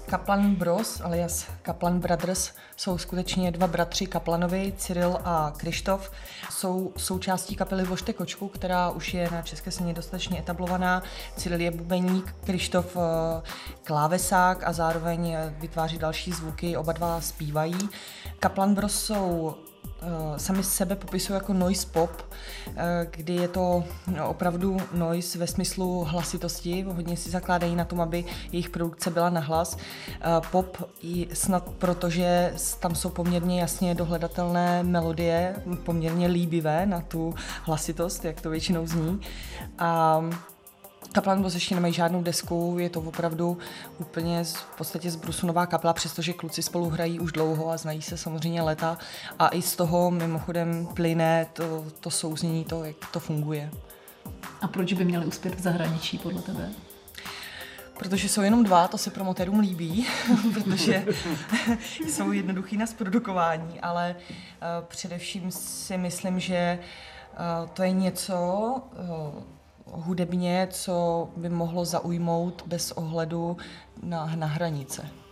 Kaplan Bros, alias Kaplan Brothers, jsou skutečně dva bratři Kaplanovi, Cyril a Kryštof. Jsou součástí kapely Vožte kočku, která už je na české scéně dostatečně etablovaná. Cyril je bubeník, Kryštof klávesák a zároveň vytváří další zvuky, oba dva zpívají. Kaplan Bros jsou sami sebe popisují jako noise pop, kdy je to opravdu noise ve smyslu hlasitosti. Hodně si zakládají na tom, aby jejich produkce byla nahlas. Pop snad protože tam jsou poměrně jasně dohledatelné melodie, poměrně líbivé na tu hlasitost, jak to většinou zní. A Kaplan Bros ještě nemají žádnou desku, je to opravdu úplně v podstatě zbrusunová kapela, přestože kluci spolu hrají už dlouho a znají se samozřejmě léta a i z toho mimochodem plyne to souznění, to, jak to funguje. A proč by měli uspět v zahraničí podle tebe? Protože jsou jenom dva, to se promotérům líbí, protože jsou jednoduchý na zprodukování, ale především si myslím, že to je něco hudebně, co by mohlo zaujmout bez ohledu na hranice.